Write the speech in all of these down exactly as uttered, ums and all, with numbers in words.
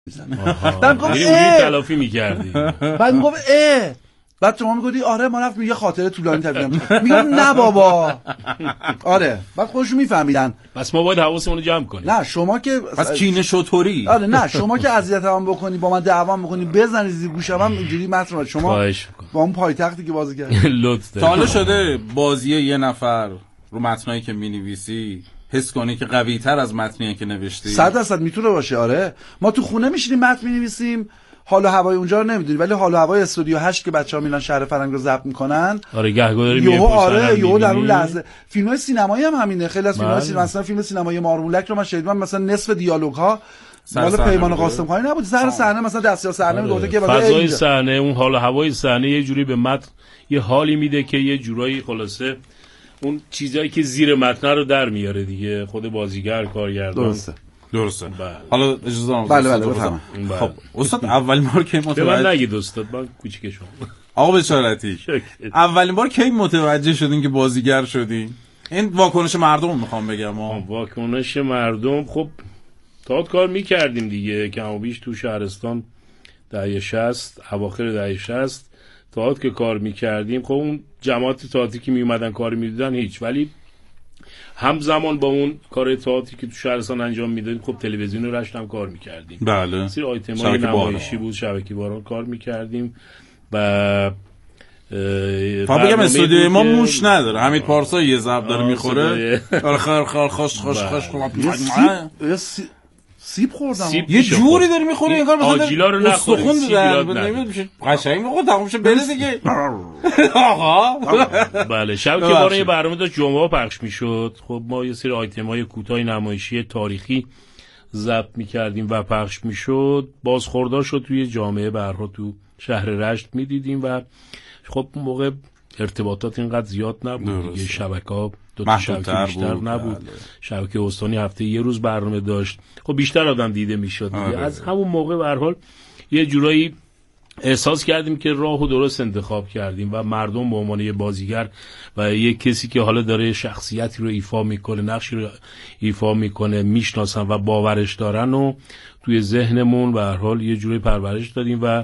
بعد گفت اه تلافی می‌کردی. بعد میگفت اه بعد شما میگفتی آره ما رفتیم یه خاطره طولانی تبدیل میگم نه بابا آره بعد خودشون میفهمیدن. پس ما باید حواسمون رو جمع کنیم. نه شما که پس کینه شطوری. آره نه شما که اذیتم بکنی با من دعوام بکنی بزنی زیر گوشم اینجوری متن شما با اون پایتختی که بازی کردی لطف تا حالا شده بازی یه نفر رو متنایی که می‌نویسی حس کنی که قوی‌تر از متنی که نوشتی؟ صد درصد میتونه باشه. آره ما تو خونه میشینیم متن می‌نویسیم حال و هوای اونجا رو نمیدونی ولی حال و هوای استودیو هشت که بچه‌ها میرن شهر فرنگ رو ضبط میکنن آره گهگاه داریم یهو آره یهو در اون لحظه فیلم‌های سینمایی هم همینه. خیلی از فیلم‌های سینمایی مثلا فیلم سینمایی مارمولک رو من شنیدم مثلا نصف دیالوگ‌ها مال پیمان قاسم خانی نبود سر صحنه مثلا دستیار صحنه میگفت که فضای صحنه اون حال و هوای صحنه یه جوری به متن یه حالی میده که یه جورایی خلاصه اون چیزایی که زیر متن رو در میاره دیگه خود بازیگر کارگردان. درسته درسته. حالا اجازه بدید. بله بله بفرمایید. خب استاد اولین بار کی متوجه من نگید استاد من کوچیکشون آقا بشارتی اولین بار کی متوجه شدین که بازیگر شدین؟ این واکنش مردم میخوام بگم. ها واکنش مردم خب تئاتر کار میکردیم دیگه کم و بیش تو شهرستان دهه شصت اواخر دهه شصت تئاتر که کار میکردیم. خب اون جماعت تئاتری که میومدن کار میدیدن هیچ ولی همزمان با اون کار تئاتری که تو شهرستان انجام میدادیم خب تلویزیون رو رشت هم کار میکردیم. بله سری آیتمای نمایشی بود شبکه باران کار میکردیم و فهم بگم استودیوی ما موش نداره حمید پارسا یه ضرب داره میخوره آره خر خر خوش خوش خوش سیب خوردم یه جوری داری میخوری انگار مثلا آجیلا رو نخوری سیب نمیشه قشنگ میخواد تموم شه بره دیگه آقا. بله شب که باره یه برنامه داشت جمعه پخش میشد خب ما یه سری آیتم‌های کوتاه نمایشی تاریخی ضبط میکردیم و پخش میشد بازخوردار شد توی جامعه برها تو شهر رشت میدیدیم و خب اون موقع ارتباطات اینقدر زیاد نبود دیگه شبکه‌ها دو تا شبکه بیشتر بود. نبود بله. شبکه استانی هفته یه روز برنامه داشت خب بیشتر آدم دیده میشد از همون موقع به هر حال یه جورایی احساس کردیم که راهو درست انتخاب کردیم و مردم به عنوان یه بازیگر و یه کسی که حالا داره شخصیتی رو ایفا میکنه نقشی رو ایفا میکنه میشناسن و باورش دارن و توی ذهنمون به هر حال یه جوری پرورش دادیم و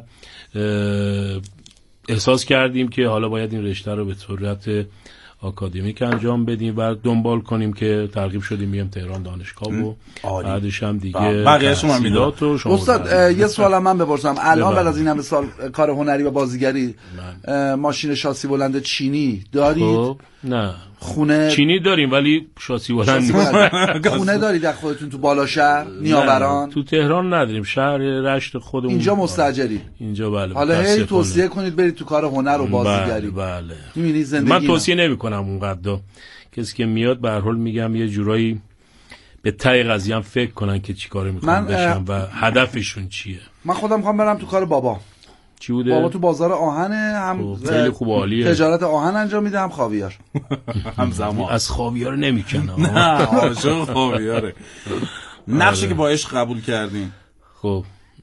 احساس کردیم که حالا باید این رشته رو به صورت آکادمیک انجام بدیم و دنبال کنیم که ترغیب شدیم بیام تهران دانشگاه و بعدش هم دیگه بقیه شما میداد. استاد یه سوالم من بپرسم الان بعد از این همه سال کار هنری و بازیگری ماشین شاسی بلند چینی دارید؟ خب نه خونه چینی داریم ولی شاسی بلند خونه دارید در خودتون تو بالاشهر نیاوران؟ تو تهران نداریم شهر رشت خودمون اینجا مستاجری اینجا. بله حالا هی توصیه کنید برید تو کار هنر و بازیگری. بله می‌بینی زندگی من توصیه نمی‌کنم اونقدر کسی که میاد به هر حال میگم یه جورایی به ته قضیه هم فکر کنن که چیکار می‌خوان بشن و هدفشون چیه. من خودم می‌خوام برم تو کار بابا. چی بوده؟ بابا تو بازار آهن هم خیلی خوب عالیه تجارت آهن انجام میده هم خاویار هم زمان از خاویار نمیکنه نه عاشق خاویاره. نقشی که با عشق قبول کردین خب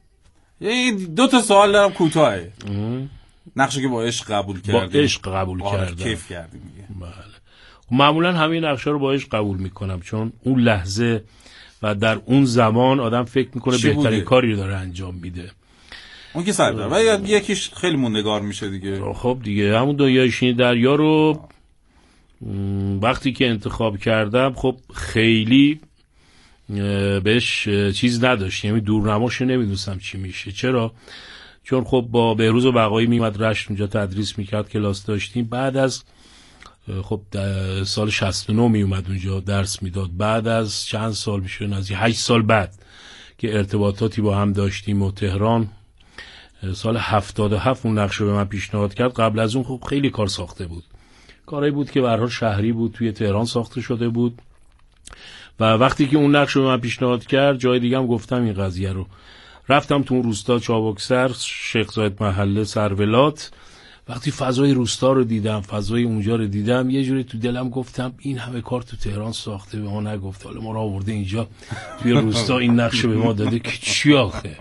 دو تا سوال دارم کوتاه. نقشی که با عشق قبول کردین با عشق قبول کردم کیف کردین بله معمولا همین نقشا رو با عشق قبول میکنم چون اون لحظه و در اون زمان آدم فکر میکنه بهترین کاری رو داره انجام میده. اون که سردار و یکیش خیلی موندگار میشه دیگه. خب دیگه همون دنیای شین دریا رو وقتی که انتخاب کردم خب خیلی بهش چیز نداشت یعنی دورنماش نمیدونستم چی میشه. چرا؟ چون خب با بهروز بقایی میمد رشت اونجا تدریس میکرد کلاس داشتیم بعد از خب سال شصت و نه میومد اونجا درس میداد بعد از چند سال میشه نزدیک هشت سال بعد که ارتباطاتی با هم داشتیم و تهران سال هفتاد و هفت اون نقش رو به من پیشنهاد کرد. قبل از اون خب خیلی کار ساخته بود کاری بود که به هر حال شهری بود توی تهران ساخته شده بود و وقتی که اون نقش رو به من پیشنهاد کرد جای دیگه هم گفتم این قضیه رو رفتم تو اون روستا چابکسر شیخ زاید محله سرولات وقتی فضای روستا رو دیدم فضای اونجا رو دیدم یه جوری تو دلم گفتم این همه کار تو تهران ساخته به ما نگفت حالا ما رو آورده اینجا توی روستا این نقش به ما داده که چی آخه.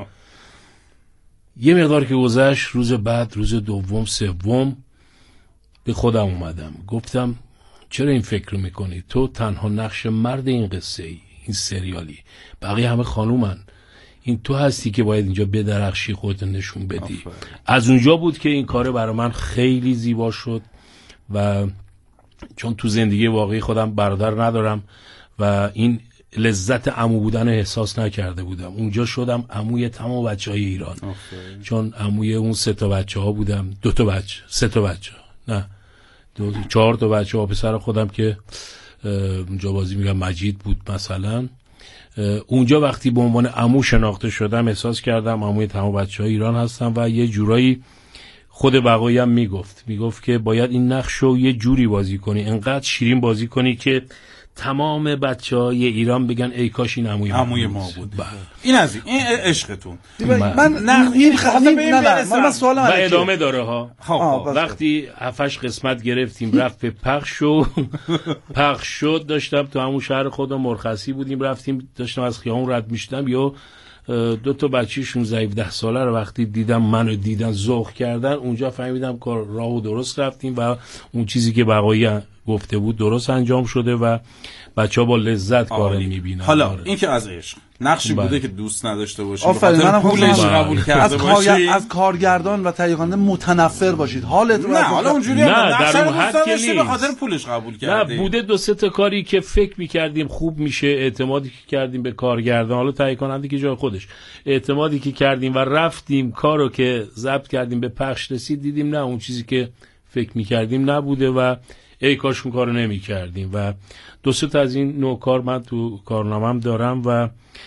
یه مقدار که گذشت روز بعد روز دوم سوم به خودم اومدم گفتم چرا این فکر رو میکنی؟ تو تنها نقش مرد این قصه ای این سریالی بقیه همه خانومن این تو هستی که باید اینجا بدرخشی، خودت نشون بدی. آفره. از اونجا بود که این کار برای من خیلی زیبا شد و چون تو زندگی واقعی خودم برادر ندارم و این لذت عمو بودن احساس نکرده بودم. اونجا شدم عموی تمام بچهای ایران. آفره. چون عموی اون سه تا بچه ها بودم، دو تا بچه، سه تا بچه، نه دو چهار تا بچه ها، پسر خودم که اونجا بازی میگم مجید بود مثلا. اونجا وقتی به عنوان عمو شناخته شدم احساس کردم عموی تمام بچهای ایران هستم و یه جورایی خود بقایی هم میگفت میگفت که باید این نقشو یه جوری بازی کنی، انقدر شیرین بازی کنی که تمام بچهای ایران بگن ای کاش این عموی عموی ما بود. با. این از این, این عشقتون. من نه این خواستم نه نه من سوالم و ادامه داره ها. وقتی هفتش قسمت گرفتیم رفت به پخش و پخش شد، داشتم تو همون شهر خودم مرخصی بودیم، رفتیم داشتم از خیابون رد میشدم، یا دو تا بچه شانزده هفده ساله رو وقتی دیدم منو دیدن ذوق کردن، اونجا فهمیدم کار راهو درست رفتیم و اون چیزی که بقایی گفته بود درست انجام شده و بچه‌ها با لذت کارو می‌بینن. حالا آره. این که از عشق نقشی بوده که دوست نداشته باشید، بخاطر پولش قبول کرده باشید، از کارگردان و تهیه کننده متنفر باشید. حالت نه حالا اونجوری نه، در اون حد که نیست، بخاطر پولش قبول کردید. نه بوده دو سه تا کاری که فکر می‌کردیم خوب میشه، اعتمادی که کردیم به کارگردان، حالا تهیه کننده که جای خودش، اعتمادی که کردیم و رفتیم کارو که ضبط کردیم به پخش رسید، دیدیم نه اون چیزی که فکر می‌کردیم نبوده و ای کاش اون کارو نمی کردیم. و دو سه تا از این نوع کار من تو کارنامه‌ام دارم و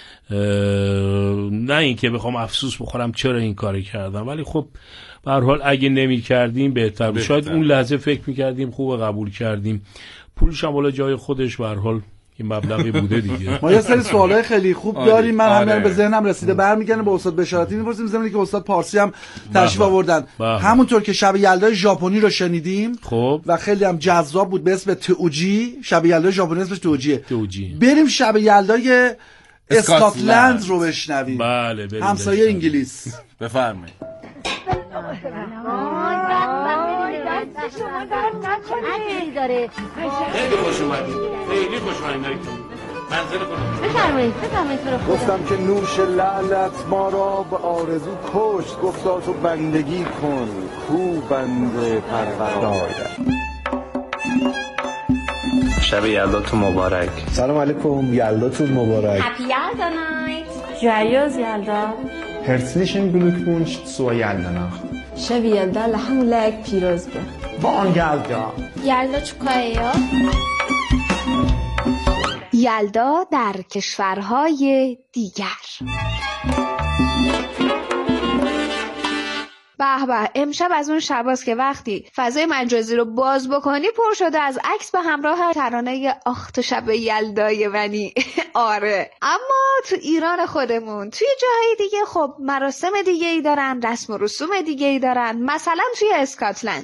نه این که بخوام افسوس بخورم چرا این کاری کردم، ولی خب به هر حال اگه نمی کردیم بهتر بود. شاید اون لحظه فکر می‌کردیم خوب قبول کردیم، پولش هم والا جای خودش به هر حال این مبلغی بوده دیگه. ما یه سری سوالای خیلی خوب آره. داریم، من آره. همین به ذهنم رسیده، برمیگردم به استاد بشارتی می‌پرسیم، زمانی که استاد پارسی هم تشریف آوردن. همونطور که شب یلدای ژاپنی رو شنیدیم خب و خیلی هم جذاب بود به اسم توجی، شب یلدای ژاپنی اسمش توجیه. توجی. بریم شب یلدای اسکاتلند رو بشنویم. بله بریم. همسایه انگلیس. بفرمایید. خیلی خوش اومدید. خیلی خوش اومدید. منزل خودم. بفرمایید، بفرمایید تو رو خدا. گفتم که نوش لعنت ما را به آرزو کشت، گفتا تو بندگی کن کو بنده پروردگار. شب یلداتون مبارک. سلام علیکم، یلداتون مبارک. هپی یلدا نایت. جایوز یلدا. Herzlichen Glückwunsch zur Yalda-Nacht. شب یلدا لحمولک پیروز به. Bon یلدا. یلدا چکایه؟ یلدا در کشورهای دیگر. به به، امشب از اون شباست که وقتی فضای مجازی رو باز بکنی پر شده از عکس به همراه ترانه آخ تو شب یلدای منی. آره، اما تو ایران خودمون توی جاهای دیگه خب مراسم دیگه ای دارن، رسم و رسوم دیگه ای دارن، مثلا توی اسکاتلند.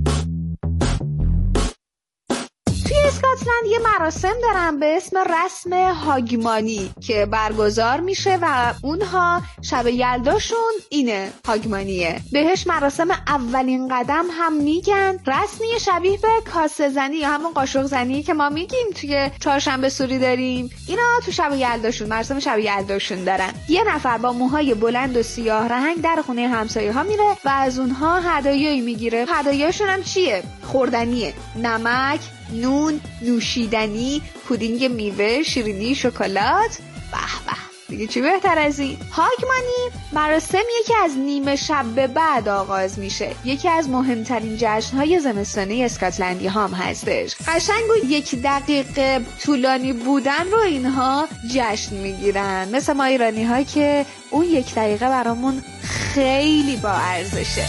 توی اسکاتلند یه مراسم دارن به اسم رسم هاگمانی که برگزار میشه و اونها شب یلداشون اینه، هاگمانیه. بهش مراسم اولین قدم هم میگن. رسمی شبیه به کاسه زنی یا همون قاشق زنی که ما میگیم توی چهارشنبه سوری داریم، اینا تو شب یلداشون مراسم شب یلداشون دارن. یه نفر با موهای بلند و سیاه رنگ در خونه همسایه ها میره و از اونها هدایایی میگیره. هدایاشون هم چیه؟ خوردنیه، نمک، نون، نوشیدنی، پودینگ میوه، شیرینی، شکلات. به به، دیگه چی بهتر از این؟ هاگمانی مراسم یکی از نیمه شب به بعد آغاز میشه. یکی از مهمترین جشن‌های زمستانی اسکاتلندی هم هستش. قشنگ و یک دقیقه طولانی بودن رو اینها جشن میگیرن، مثل ما ایرانی ها که اون یک دقیقه برامون خیلی با ارزشه.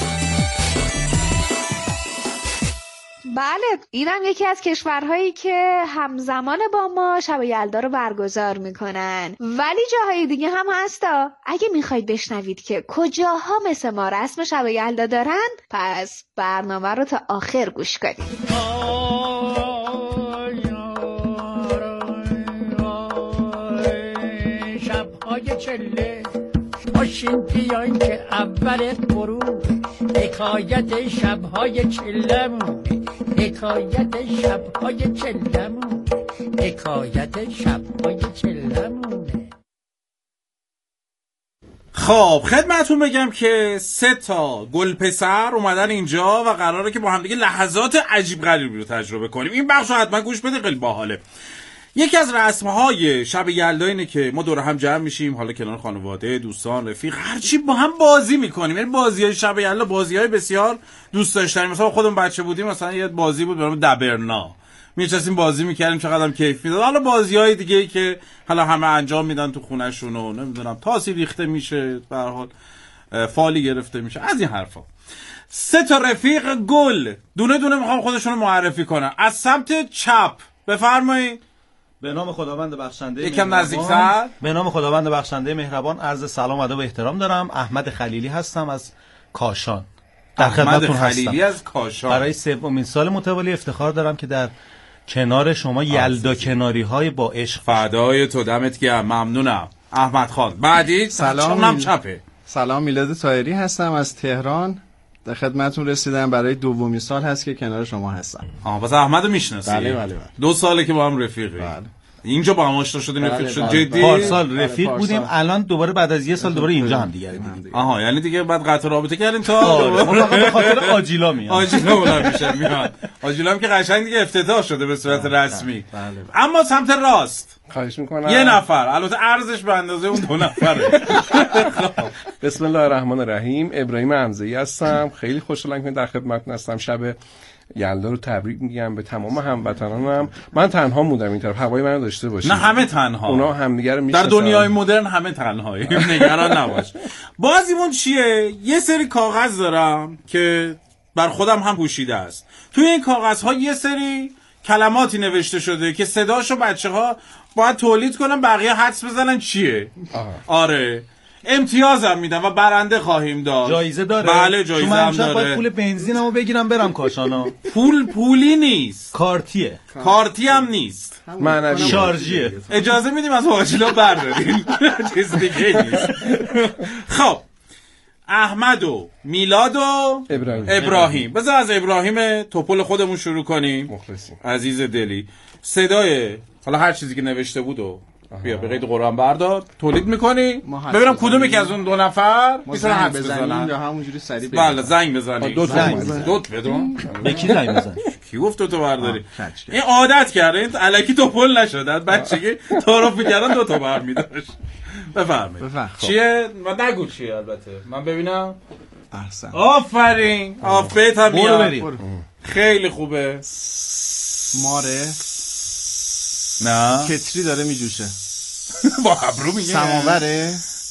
بله، اینم یکی از کشورهایی که همزمان با ما شب یلدا رو برگزار میکنن، ولی جاهای دیگه هم هستا. اگه میخواید بشنوید که کجاها مثل ما رسم شب یلدا دارن، پس برنامه رو تا آخر گوش کنید. شب‌های چله باشین بیاین که اول غروب، حکایت شب‌های چلمون، حکایت شب‌های چلمون، حکایت شب‌های چلمونه. خب خدمتتون بگم که سه تا گل پسر اومدن اینجا و قراره که با هم دیگه لحظات عجیب غریبی رو تجربه کنیم. این بخشو حتما گوش بده، خیلی باحاله. یکی از رسم‌های شب یلدا اینه که ما دور هم جمع میشیم، حالا کنار خانواده، دوستان، رفیق، هر چی با هم بازی میکنیم. یعنی بازی‌های شب یلدا بازی‌های بسیار دوست داشتنی. مثلا خودم بچه بودیم، مثلا یه بازی بود به نام دبرنا، می‌نشستیم بازی می‌کردیم، چقدرم کیف میداد. حالا بازی‌های دیگه‌ای که حالا همه انجام میدن تو خونه‌شون و نمیدونم تاسی ریخته میشه، به هر حال فالی گرفته میشه، از این حرفا. سه تا رفیق گل دونه دونه میخوام خودشون رو معرفی کنن. از سمت چپ بفرمایید. به نام خداوند بخشنده یکم نزدیک‌تر. به نام خداوند بخشنده مهربان عرض سلام و ادب و احترام دارم. احمد خلیلی هستم از کاشان. در خدمتتون هستم. خلیلی از کاشان. برای سومین سال متوالی افتخار دارم که در کنار شما یلدا کناری‌های با عشق. فدای تو، دمت گرم، ممنونم. احمد خان. بعدی سلام میل... چپه. سلام، میلاد طاهری هستم از تهران. در خدمتتون رسیدم. برای دومین سال هست که کنار شما هستم. آها، پس احمدو میشناسی؟ بله بله بله. دو ساله که با هم رفیقی. بله. اینجا با هم آشنا شدیم، رفیق بله شد. بله. جدی پارسال رفیق بله بودیم، الان دوباره بعد از یه سال دوباره اینجا هم دیگه دیدیم. آها، یعنی دیگه بعد قطع رابطه کردیم تا ما به خاطر آجیلا میاد. آجیلا اون میشه میاد. آجیلا هم که قشنگ دیگه افتتاح شده به صورت رسمی. اما سمت راست خواهش میکنم. یه نفر، البته ارزش به اندازه اون دو نفره. بسم الله الرحمن الرحیم. ابراهیم حمزه‌ای هستم. خیلی خوشحالم که در خدمتتون هستم. شب یلدا رو تبریک میگم به تمام هموطنانم. من تنها بودم این طرف، هوای منو داشته باشید. نه همه تنها، اونا همدیگه رو میشناسن. در دنیای مدرن همه تنهایی، نگران نباش. بازیمون چیه؟ یه سری کاغذ دارم که بر خودم هم پوشیده است. توی این کاغذها یه سری کلماتی نوشته شده که صداشو بچه‌ها باید تولید کنن، بقیه حدس بزنن چیه. آه. آره، امتیازم میدم و برنده خواهیم داد. جایزه داره؟ بله جایزه هم داره. باید پول بنزینمو بگیرم برم کاشانا. پول پولی نیست، کارتیه. کارتی هم نیست، معنوی شارژیه. اجازه میدیم از واجیلا برداریم. چیز دیگه نیست. خب احمد و میلاد و ابراهیم. ابراهیم. بذار از ابراهیم توپل خودمون شروع کنیم. مخلصیم. عزیز دلی. صدای حالا هر چیزی که نوشته بود و بیا به قید قرآن بردار تولید میکنی. ببینم کدومی که از اون دو نفر میتونه حدس بزنن یا همونجوری سریع بگیم. بله زنگ بزنی. دو زنگ دوت بدون. به کی زنگ بزنی؟ کی گفت تو تو برداری؟ این عادت کرده، این الکی توپل نشده. بچگی تعارف میکردن دو تا برمی‌داشت. بفرمایید. چیه؟ من نگو چیه البته. من ببینم. احسن. آفرین. آفیت هم میاد. خیلی خوبه. ماره. نه. کتری داره میجوشه. با ابرو میگه. سماوره.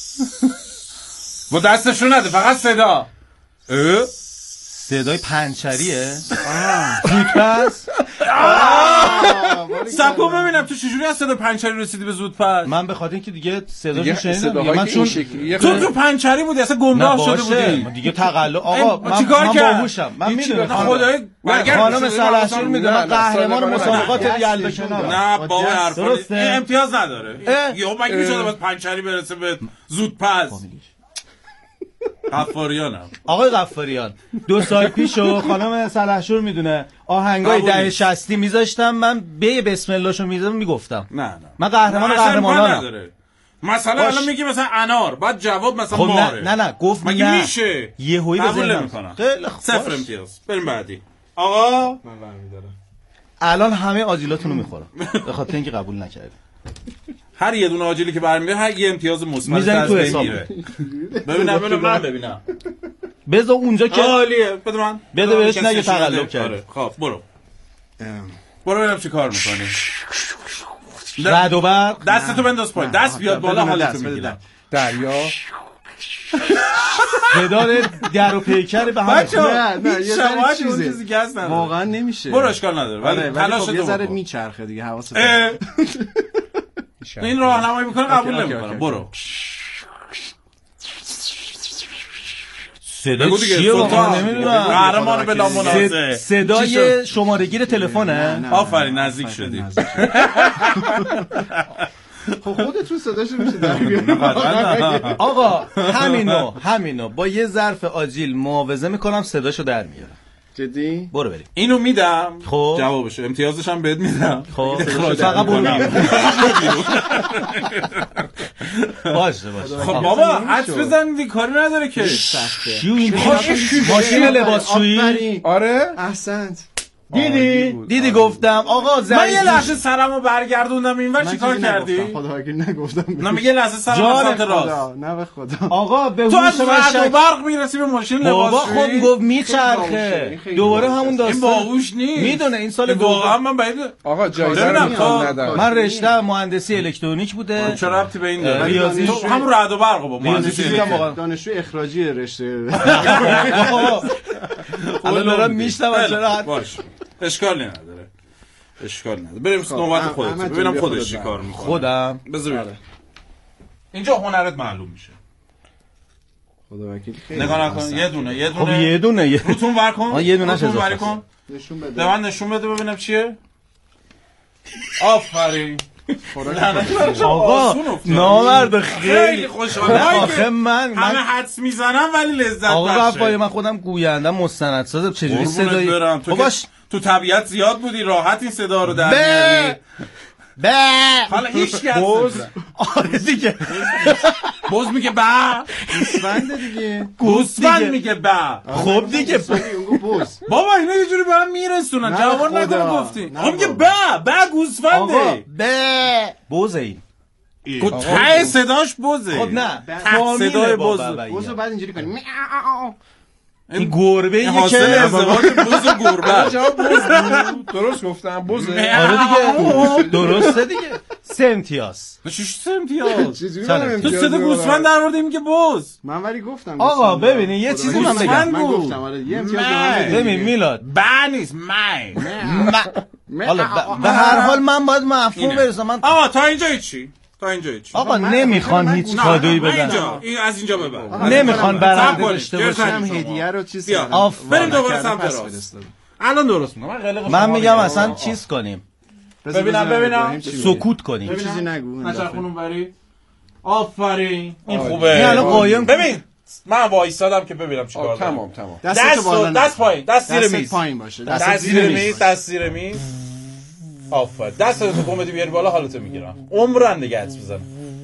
با دستشون نده، فقط صدا. اه؟ صدای پنچریه. زودپس. سبکو ببینم تو چجوری از صدا پنچری رسیدی به زودپس. من به خاطر اینکه دیگه صداشو شنیدم، من چون تو تو پنچری بودی اصلا گمراه شده بودی دیگه. تقلب آقا من چیکار کرد؟ باهوشم. من میدونم خدای خانم سلحشور میدونم قهرمان مسابقات یلدا کنار. نه بابا حرفا امتیاز نداره. یهو مگه میشد از پنچری برسه به زودپس. غفاریانم. آقای غفاریان دو سال پیشو خانم سلحشور میدونه آهنگای دهه شصتی میذاشتم، من به بسم اللهشو میذاشتم میگفتم. نه نه من قهرمان قهرمانانم. مثلا الان میگی مثلا انار، بعد جواب مثلا خب ماره. نه نه گفت مگه نه. میشه؟ یهویی بزنم. خیلی خوب. صفر امتیاز. بریم بعدی. آقا من برمی‌دارم. الان همه آجیلاتونو میخورم به خاطر اینکه قبول نکردی. هر یه دونه آجیلی که برمیاد هر یه امتیاز مثبت از بین میره. ببینم ببینم من ببینم. بذار اونجا که عالیه. بده من. بده بهش نگه تقلب کرد. خب برو. برو ببینم چی کار می‌کنی. رد و برق. دستتو بنداز پایین. دست بیاد بالا حالتو میگیرم. دریا. صدای در و پیکر به هم. نه نه یه ذره چیزی که هست نداره. واقعا نمیشه. برو اشکال نداره. ولی تلاشتو یه ذره میچرخه دیگه حواست. این راهنمایی میکنه قبول نمیکنم. برو. صدا چیه واقعا نمیدونم. قهرمان بلا منازع. صدای شماره‌گیر تلفنه. آفرین نزدیک شدی. خب خودت رو صداشو میشه در بیاری. آقا همینو همینو با یه ظرف آجیل معاوضه میکنم صداشو در میارم. جدی؟ برو بریم. اینو میدم. خب جوابشو امتیازش هم بهت میدم. خب فقط برو. باشه باشه. خب بابا حدس بزنید کاری نداره که. سخته. ماشین لباسشویی. آره احسنت. دیدی دیدی گفتم آقا زنگ. من یه لحظه سرمو برگردوندم اینور چیکار کردی؟ خدا وکیل نگفتم. نه یه لحظه سرم سمت راست. نه به خدا. آقا به تو از هوش رد و برق میرسی به ماشین لباسشویی. خب گفت میچرخه دوباره همون داستان. این باهوش نیست. میدونه این سال واقعا من بعید. آقا جایزه رو میخوام ندم. من رشته مهندسی الکترونیک بوده. چه ربطی به این داره؟ ریاضی تو همون رد و برق با مهندسی دانشجو اخراجی رشته. الان دارم میشتم چرا باش. اشکالی نداره. اشکال نداره. بریم نوبت خودت. ببینم خودش چیکار میکنه. خودم. بذار اینجا هنرت معلوم میشه. خدا وکیل خیلی. نگاه نکن. یه دونه، یه دونه. خب یه دونه. روتون ور کن. آ یه دونهش اضافه کن. نشون بده. به من نشون بده ببینم چیه. آفرین. آقا نامرد خیلی خوشحالم. آخه من همه حدس میزنم ولی لذت بخشه. آقا رفای من خودم گوینده مستندساز چجوری صدایی تو باش تو طبیعت زیاد بودی راحت این صدا رو در میاری. به حالا هیچ کس بوز آره دیگه بوز میگه با گوسفند دیگه گوسفند میگه با خب دیگه بوز بابا اینا یه جوری برام میرسونن جواب نکنه گفتی اون میگه با با گوسفنده به بوز این ته صداش بوزه. خب نه صدای بوز بوزو بعد اینجوری کنی این گربه این حاصل ازدواج بوز و گربه. جواب بوز درست گفتم بوزه. آره دیگه درسته دیگه. سه امتیاز. چش سه امتیاز؟ تو صدا گوسفند در آورده میگه بوز. من ولی گفتم آقا ببینید یه چیزی من بگم. من گفتم آره یه امتیاز به ببین میلاد با نیست من. حالا به هر حال من باید مفهوم برسم. من آقا تا اینجا چی؟ تا اینجا هیچ. آقا نمیخوان هیچ کادویی بدن. اینجا این از اینجا ببر. نمیخوان برنده داشته باشم هدیه رو چیز کردم. بریم دوباره سمت راست. الان درست میگم. من من میگم اصلا چیز کنیم. ببینم ببینم سکوت کنیم. چیزی نگو. نچرخونم بری. آفرین. این خوبه. این الان قایم ببین من وایسادم که ببینم چیکار دارم. تمام تمام. دست دست پایین دست زیر میز. پایین باشه. دست زیر میز دست زیر میز. آفر دست تو کمدی بیاری بالا حالتو میگیرم عمرن دیگه حدس بزن.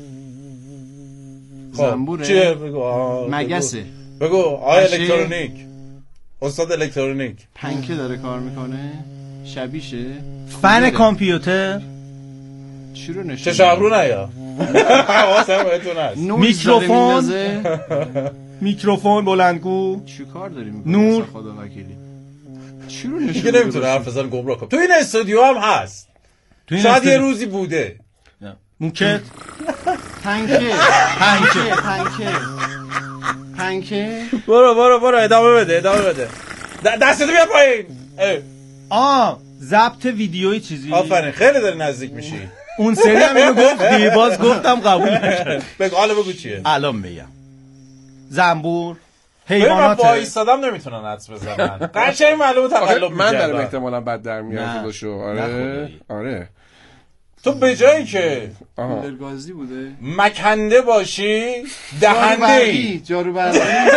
زنبوره چیه بگو مگسه بگو آیا الکترونیک استاد الکترونیک پنکه داره کار میکنه شبیشه فن کامپیوتر چی رو نشون چه شابرو نیا حواسم بهتون هست میکروفون میکروفون بلندگو چی کار داری میکنه نور خدا وکیلی چی رو نشون دیگه نمیتونه حرف بزنه گمراه کنه تو این استودیو هم هست شاید یه روزی بوده موکت پنکه پنکه پنکه پنکه برو برو برو ادامه بده ادامه بده دستتو بیا پایین آه ضبط ویدیویی چیزی آفرین خیلی داری نزدیک میشی اون سری هم اینو گفتی باز گفتم قبول نکرد بگو حالا بگو چیه الان میگم زنبور حیوانات با ایستادم نمیتونن حدس بزنن قشنگ معلومه تقلب من دارم احتمالاً بد در میاد باشو آره آره تو به جایی که کولرگازی بوده مکنده باشی دهنده ای جارو برقی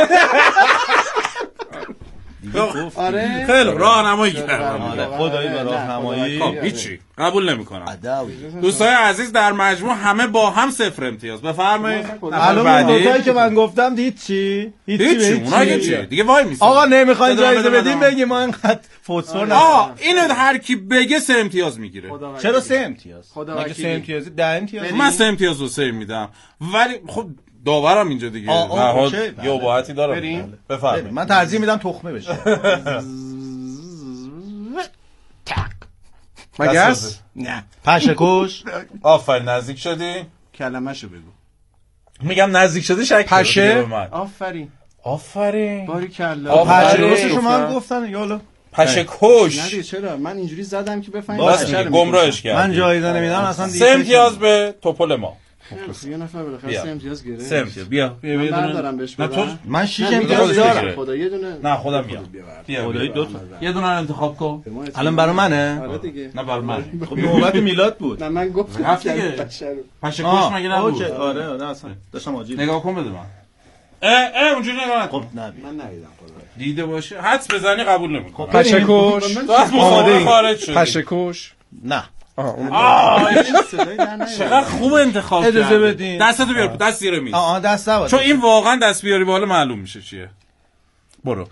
آره خیلی راهنمایی کردم آره خدایی به راهنمایی خب هیچی قبول نمیکنم دوستای عزیز در مجموع همه با هم صفر امتیاز بفرمایید الان اون نکته‌ای که من گفتم دید چی هیچی اونها که چی دیگه وای میسن آقا نمیخواین جایزه بدیم بگیم ما اینقدر فوتسور نه آ اینو هر کی بگه سه امتیاز میگیره چرا سه امتیاز مگه سه امتیازی ده امتیاز من سه امتیاز رو سه میدم ولی خب داورم اینجا دیگه نهاد یه اباحتی دارم بفرمایید من ترجیح میدم تخمه بشه مگس نه پشه‌کش آفرین نزدیک شدی کلمه‌شو بگو میگم نزدیک شدی شک پشه آفرین آفرین باریکلا پشه‌کش شما هم گفتن یالا پشه‌کش نه چرا من اینجوری زدم که بفهمید گمراهش کردم من جایزه نمیدم اصلا سه امتیاز به توپل ما یه نفر بالاخره سه امتیاز گرفت سه امتیاز بیا بیا من بردارم بهش بدم من شش امتیاز دارم خدا یه دونه نه خودم بیا بیا خدایی دو تا یه دونه انتخاب کن الان برای منه آره دیگه نه برای من خب نوبت میلاد بود نه من گفتم هفت دیگه پشه‌کش مگه نبود آره آره اصلا داشتم آجیل نگاه کن بده من اه اه اونجوری نگاه نکن. خب نه من ندیدم دیده باشه حدس بزنی قبول نمیکنم. پشکوش تو از مسابقه خارج شدی. پشکوش نه. آه چقدر خوب انتخاب کردی. اجازه بدین دستتو بیار دست زیر میز. آه دست نباشه چون این واقعا دست بیاری بالا معلوم میشه چیه. برو.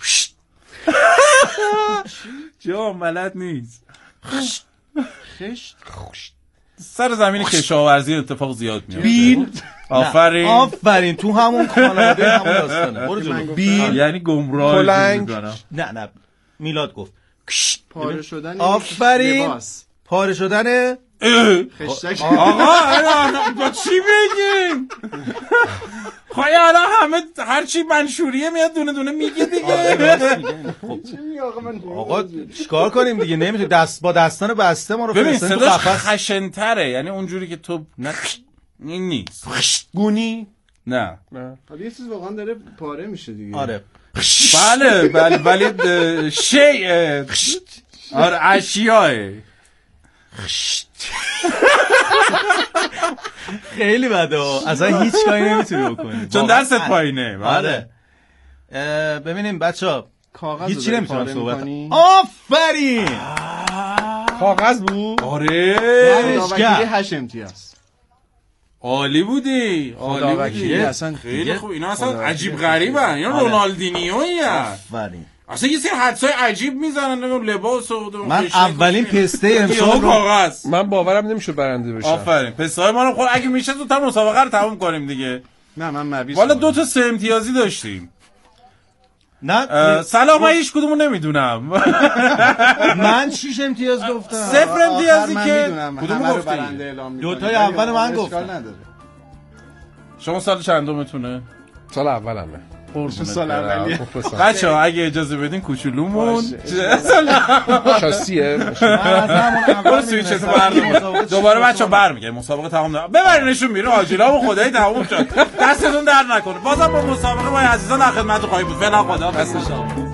جا بلد نیست. خشت خشت سر زمین کشاورزی اتفاق زیاد میاد. بیل. آفرین آفرین تو همون خانواده همون داستانه. برو جلو. بیل یعنی گمراه میکنم. نه نه میلاد گفت پاره شدن آفرین پاره شدن خشتک. آقا با چی بگیم؟ خواهی حالا همه هرچی منشوریه میاد دونه دونه میگه دیگه. آقا چیکار کنیم دیگه نمیتونی دست با دستان بسته ما رو ببین فرستن تو صداش قفس. خشن‌تره یعنی اونجوری که تو نه این نیست گونی نه یه چیز واقعا داره پاره میشه دیگه. آره بله بله ولی شیء آره اشیاء خیلی بده اصلا هیچ کاری نمیتونی بکنی چون دستت پایینه. آره ببینیم بچه‌ها هیچی نمیتونم صحبت. آفرین کاغذ بود. آره وکیلی هشت امتیاز. عالی بودی عالی بودی اصلا خیلی خوب. اینا اصلا عجیب غریبن. اینا رونالدینیویی آفرین. اصلا یه سری حدسای عجیب میزنن نمیدونم لباس و من اولین پسته امسال کاغذ من باورم نمیشد برنده بشم. آفرین پسته ما رو خود اگه میشه زودتر مسابقه رو تموم کنیم دیگه. نه من مبیس والا دو تا سه امتیازی داشتیم. نه سلام من هیچ کدومو نمیدونم. من شش امتیاز گفتم. صفر امتیازی که کدومو گفتی؟ دو تای اول من گفتم. شما سال چندمتونه؟ سال اولمه. سال اولیه. بچه‌ها اگه اجازه بدین کوچولومون شاسیه برو سویچتو بردار. دوباره بچه‌ها برمیگردیم مسابقه تمام نشد. ببرینشون بیرون آجیلا و خدای تموم شد. دستتون درد نکنه. بازم با مسابقه با عزیزان در خدمت خواهیم بود. فعلا خدا حافظ.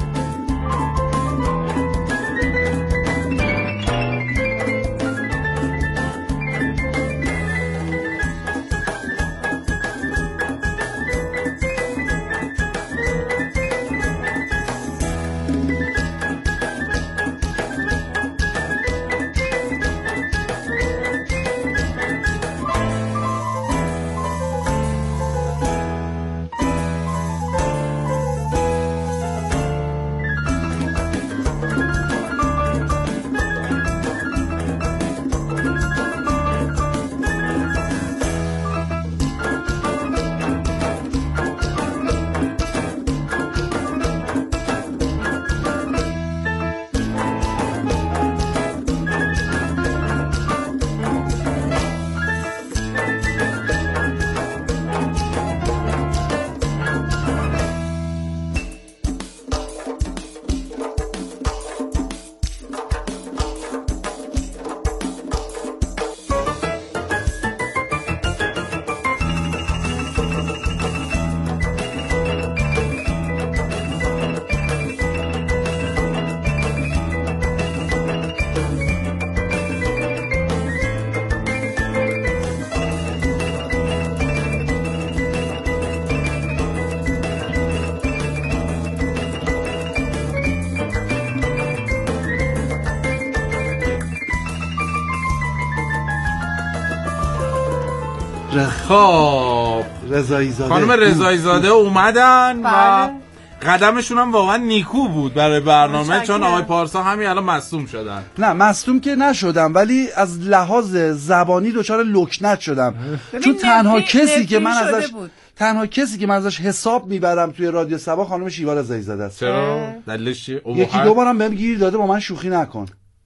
خب رضایی زاده خانم رضایی زاده اومدن و قدمشون هم واقعا نیکو بود برای برنامه چون آقای پارسا همین الان مصدوم شدن. نه مصدوم که نشدم ولی از لحاظ زبانی دچار لکنت شدم چون تنها کسی که من ازش تنها کسی که من ازش حساب میبرم توی رادیو صبا خانم شیوا رضایی زاده است. چرا؟ دلیلش چیه؟ یکی دو بارم بهم گیر داده با من شوخی نکن.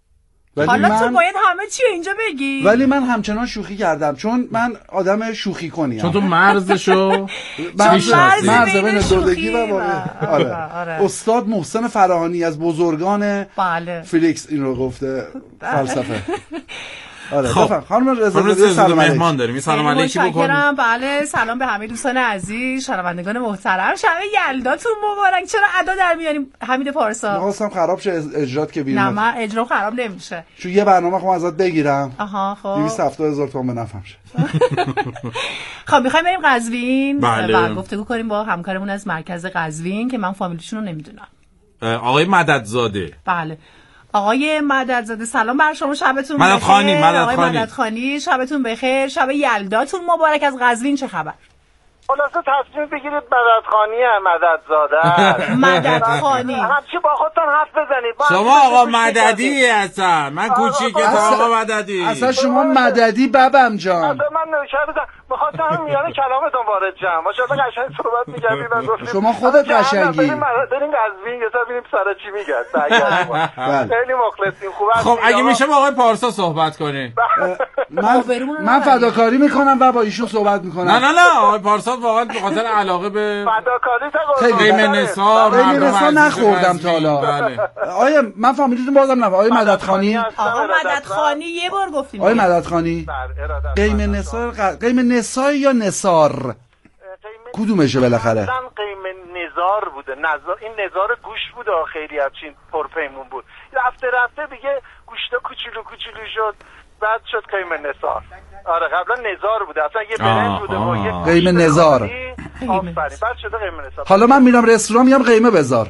حالا من... تو باید همه چی اینجا بگی. ولی من همچنان شوخی کردم چون من آدم شوخی کنیم. چون تو مرزشو مرز مرز بین دودگی و آره. آره. استاد محسن فراهانی از بزرگان بله. فلیکس این رو گفته فلسفه. آره خب خانم رضا سلام مهمان داریم. سلام علیکی بکنیم. بله سلام به همه دوستان عزیز، شنوندگان محترم. شب یلداتون مبارک. چرا ادا در میاریم حمید پارسا؟ نخواستم خراب شه اجرات که بیرون. نه من اجرا خراب نمیشه. چون یه برنامه خودم ازت بگیرم. آها خب دویست و هفتاد هزار تومان به نفعم شه. خب می‌خوایم بریم قزوین. بله. و گفتگو کنیم با همکارمون از مرکز قزوین که من فامیلیشون رو نمیدونم. آقای مددزاده. بله. آقای مددزاده سلام بر شما، شبتون بخیر. مددخانی مددخانی آقای مددخانی شبتون بخیر، شب یلداتون مبارک. از قزوین چه خبر؟ خلاصه تصمیم بگیرید مددخانی مددزاده مددخانی همچی با خودتون حرف بزنید. شما آقا مددی هستن، من کوچیکه تو آقا مددی. اصلا شما مددی ببم جان. اصلا من نوکر بزن میخواستم هم میانه کلامتون وارد جمع ماشاءالله قشنگ صحبت می‌کردید و گفتید شما خودت قشنگی. بریم قزوین یه تا ببینیم سارا چی میگه. خیلی مخلصیم. خوبه. خب اگه میشه با آقای پارسا صحبت کنیم. من من فداکاری میکنم و با ایشون صحبت میکنم. نه نه نه آقای پارسا واقعا به خاطر علاقه به فداکاری تا قیم نثار قیم نثار نخوردم تا حالا. آیا من فامیلیتون بازم نه آقای مددخانی؟ آقا مددخانی یه بار گفتیم. آقای مددخانی قیم نثار قیم نثار یا نثار کدومشه بالاخره؟ قیم نزار بوده. نزار این نزار گوشت بوده خیلی همچین پرپیمون بود. رفته رفته دیگه گوشتا کوچولو کوچولو شد بعد شد قیم نزار. آره قبلا نزار بوده اصلا یه برنج بوده با یه قیم نزار. آفرین بعد شده قیم نزار. حالا من میرم رستوران میگم قیمه بذار.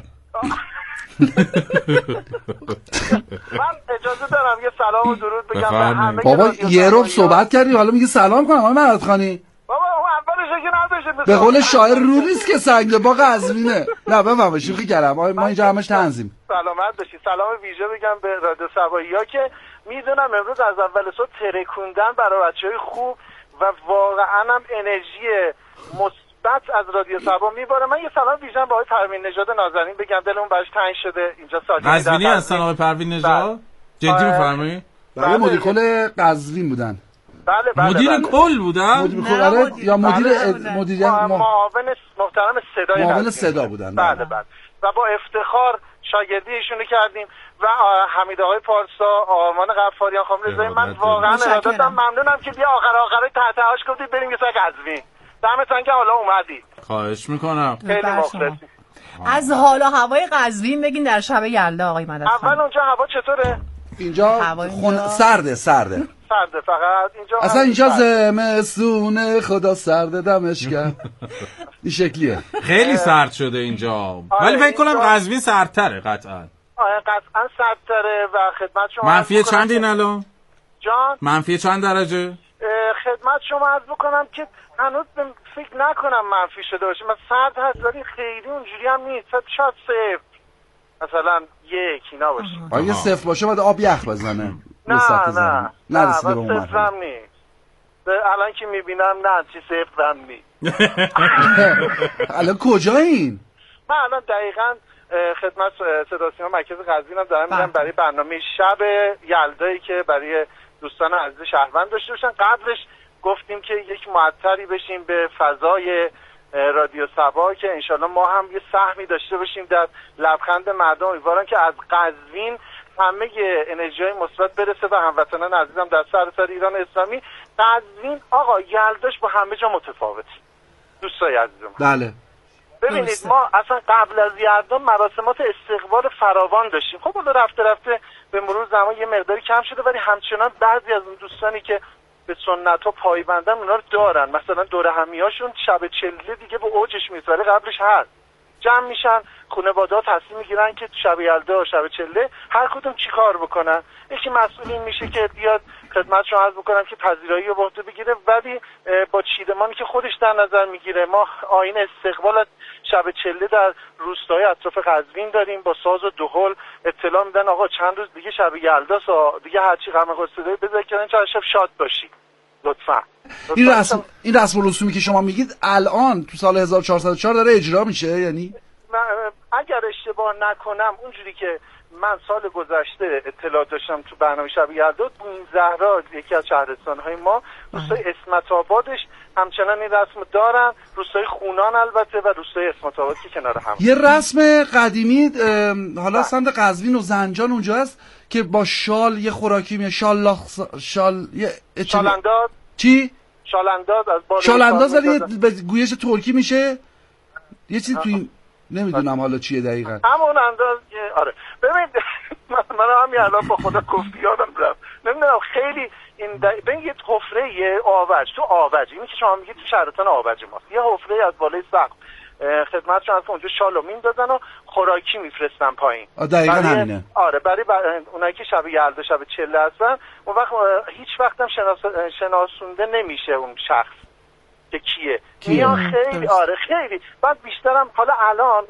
من اجازه دارم یه سلام و درود بگم به همه. بابا یه رو صحبت کردی حالا میگی سلام کنم آقای مددخانی. بابا اون اولش که نداشته به قول شاعر رو نیست که سنگ با قزوینه. نه بفهم شوخی کردم ما اینجا همش تنظیم. سلامت باشی. سلام ویژه بگم به رادیو سبایی‌ها که میدونم امروز از اول صبح ترکوندن برای بچهای خوب و واقعا هم انرژی مثبت از رادیو سبا میباره. من یه سلام ویژه به آقای پروین نژاد نازنین بگم دلمون براش تنگ شده اینجا ساکن قزوینی هستن آقای پروین نژاد. جدی میفرمایید؟ بله مدیر کل قزوین بودن. بله بله مدیر بله. کل بودن؟ مدیر کل یا مدیر مدیر معاون محترم صدای معاون صدا بودن. بله بله و با افتخار شاگردی ایشونو کردیم و حمید آقای پارسا، آرمان غفاریان، خانم رضایی. من واقعا ارادتم ممنونم که بیا آخر آخرای تحتهاش گفتید بریم یه سر قزوین. دمتون گرم حالا اومدید. خواهش میکنم. خیلی مخلصیم. از حال و هوای قزوین بگین در شب یلدا آقای مددخان. اول اونجا هوا چطوره؟ اینجا خون... سرده سرده سرده فقط اینجا اصلا اینجا زمستونه خدا سرده دمش کرد. این شکلیه خیلی سرد شده اینجا ولی فکر کنم قزوین سردتره قطعا. آره قطعا سردتره و خدمت شما منفی چند این الان؟ جان منفی چند درجه؟ خدمت شما عرض بکنم که هنوز فکر نکنم منفی شده باشه. من سرد هست ولی خیلی اونجوری هم نیست. شاید صفر مثلا یک اینا باشه. اگه صفر باشه باید آب یخ بزنه. نه نه نه نرسیده به اون مرحله. صفر هم نیست. الان که میبینم نه چی صفر هم نیست. الان کجایین؟ من الان دقیقاً خدمت صدا سیما مرکز قزوین هم دارم میرم برای برنامه شب یلدایی که برای دوستان عزیز شهروند داشته باشن. قبلش گفتیم که یک معطری بشیم به فضای رادیو سبا که انشالله ما هم یه سهمی داشته باشیم در لبخند مردم. امیدوارم که از قزوین همه انرژی‌های مثبت برسه و هموطنان عزیزم در سراسر ایران اسلامی. قزوین آقا یلداش با همه جا متفاوت. دوستای عزیزم بله ببینید درسته. ما اصلا قبل از یلدا مراسمات استقبال فراوان داشتیم. خب حالا رفته رفته به مرور زمان یه مقداری کم شده ولی همچنان بعضی از اون دوستانی که به سنت ها پایبندن اونا رو دارن. مثلا دوره همیاشون شب چله دیگه به اوجش میرسه ولی قبلش هست جمع میشن خانواده ها تصمیم میگیرن که شب یلدا و شب چله هر کدوم چی کار بکنن. یکی مسئول این میشه که بیاد خدمت شما عرض بکنم که پذیرایی رو به عهده بگیره ولی با چیدمانی که خودش در نظر میگیره. ما آیین استقبال از شب چله در روستای اطراف قزوین داریم با ساز و دهل اطلاع میدن آقا چند روز دیگه شب یلداست دیگه هرچی غم غصه بذار که چند شب شاد باشی لطفا. این رسم این رسم و رسومی که شما میگید الان تو سال هزار و چهارصد و چهار داره اجرا میشه؟ یعنی اگر اشتباه نکنم اونجوری که من سال گذشته اطلاع داشتم تو برنامه شب یلدا بوین زهرا یکی از شهرستان‌های ما روستای اسمت آبادش همچنان این رسم دارن، روستای خونان البته و روستای اسمت آباد که کنار هم. یه رسم قدیمی حالا سمت قزوین و زنجان اونجا هست که با شال یه خوراکی میاد، شال شال یه شال انداز. چی؟ شال انداز از بالا شال انداز ولی به گویش ترکی میشه یه چیزی توی نمیدونم حالا چیه دقیقاً. همون انداز. آره ببین من همین الان با خدا گفت یادم رفت، نمیدونم خیلی این ببین یه حفره یه آوج تو آوج، اینی که شما میگید تو شهرستان آوج ماست، یه حفره از بالای سقف خدمتشون هست، اونجا شالو میندازن و خوراکی میفرستن پایین. دقیقاً همینه. آره برای اونایی که شب یلدا شب چله هستن اون وقت هیچ وقت هم شناس... شناسونده نمیشه اون شخص که کیه. میان خیلی آره خیلی بعد بیشترم حالا الان